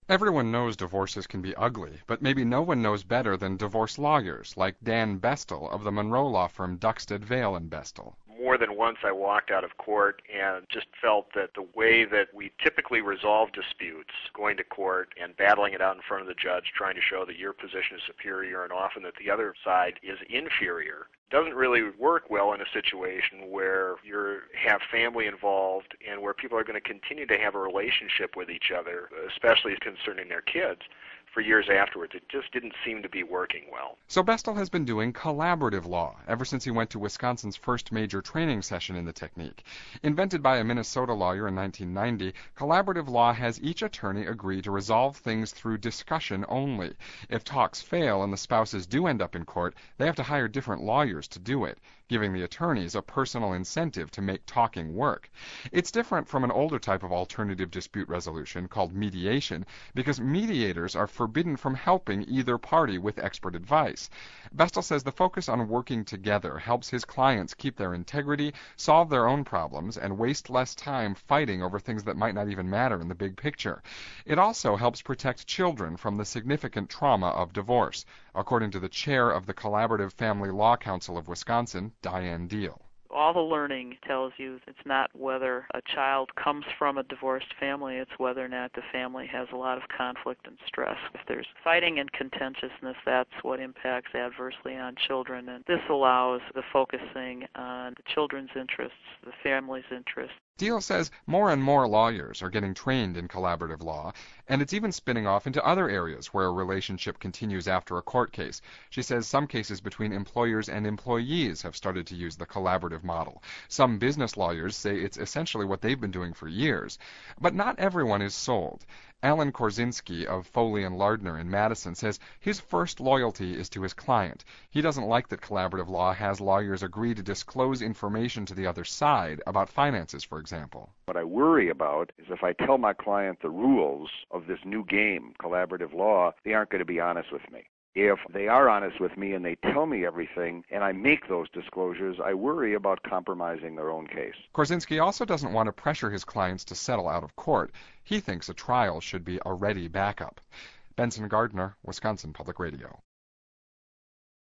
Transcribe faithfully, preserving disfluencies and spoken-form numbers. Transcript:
Everyone knows divorces can be ugly, but maybe no one knows better than divorce lawyers like Dan Bestel of the Monroe law firm Duxted, Vale and Bestel. More than once I walked out of court and just felt that the way that we typically resolve disputes, going to court and battling it out in front of the judge, trying to show that your position is superior and often that the other side is inferior, doesn't really work well in a situation where you have family involved and where people are going to continue to have a relationship with each other, especially concerning their kids, for years afterwards. It just didn't seem to be working well. So Bestel has been doing collaborative law ever since he went to Wisconsin's first major training session in the technique. Invented by a Minnesota lawyer in nineteen ninety, collaborative law has each attorney agree to resolve things through discussion only. If talks fail and the spouses do end up in court, they have to hire different lawyers to do it, giving the attorneys a personal incentive to make talking work. It's different from an older type of alternative dispute resolution called mediation, because mediators are forbidden from helping either party with expert advice. Bestel says the focus on working together helps his clients keep their integrity, solve their own problems, and waste less time fighting over things that might not even matter in the big picture. It also helps protect children from the significant trauma of divorce, according to the chair of the Collaborative Family Law Council of Wisconsin, Diane Deal. All the learning tells you it's not whether a child comes from a divorced family, it's whether or not the family has a lot of conflict and stress. If there's fighting and contentiousness, that's what impacts adversely on children. And this allows the focusing on the children's interests, the family's interests. Deal says more and more lawyers are getting trained in collaborative law, and it's even spinning off into other areas where a relationship continues after a court case. She says some cases between employers and employees have started to use the collaborative model. Some business lawyers say it's essentially what they've been doing for years. But not everyone is sold. Alan Korzinski of Foley and Lardner in Madison says his first loyalty is to his client. He doesn't like that collaborative law has lawyers agree to disclose information to the other side about finances, for example. What I worry about is if I tell my client the rules of this new game, collaborative law, they aren't going to be honest with me. If they are honest with me and they tell me everything and I make those disclosures, I worry about compromising their own case. Korzinski also doesn't want to pressure his clients to settle out of court. He thinks a trial should be a ready backup. Benson Gardner, Wisconsin Public Radio.